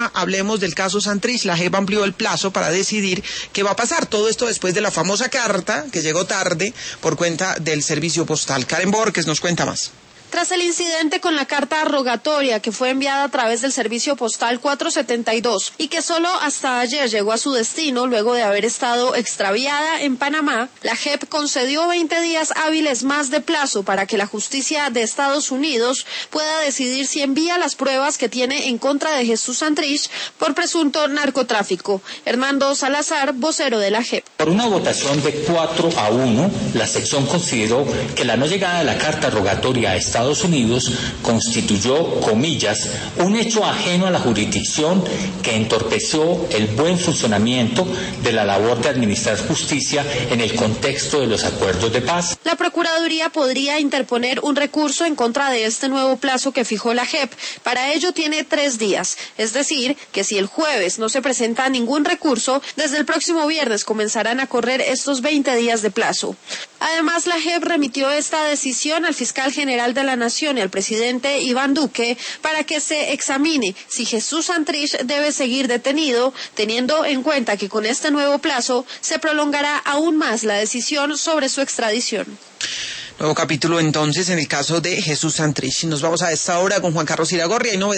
Hablemos del caso Santrich. La JEP amplió el plazo para decidir qué va a pasar. Todo esto después de la famosa carta que llegó tarde por cuenta del servicio postal. Karen Borges nos cuenta más. Tras el incidente con la carta rogatoria que fue enviada a través del servicio postal 472 y que solo hasta ayer llegó a su destino luego de haber estado extraviada en Panamá, la JEP concedió 20 días hábiles más de plazo para que la justicia de Estados Unidos pueda decidir si envía las pruebas que tiene en contra de Jesús Santrich por presunto narcotráfico. Hernando Salazar, vocero de la JEP. Por una votación de 4-1, la sección consideró que la no llegada de la carta rogatoria a Estados Unidos constituyó, comillas, un hecho ajeno a la jurisdicción que entorpeció el buen funcionamiento de la labor de administrar justicia en el contexto de los acuerdos de paz. La Procuraduría podría interponer un recurso en contra de este nuevo plazo que fijó la JEP. Para ello tiene 3 días, es decir, que si el jueves no se presenta ningún recurso, desde el próximo viernes comenzarán a correr estos 20 días de plazo. Además, la JEP remitió esta decisión al fiscal general de la Nación y al presidente Iván Duque para que se examine si Jesús Santrich debe seguir detenido, teniendo en cuenta que con este nuevo plazo se prolongará aún más la decisión sobre su extradición. Nuevo capítulo entonces en el caso de Jesús Santrich. Nos vamos a esta hora con Juan Carlos Iragorri.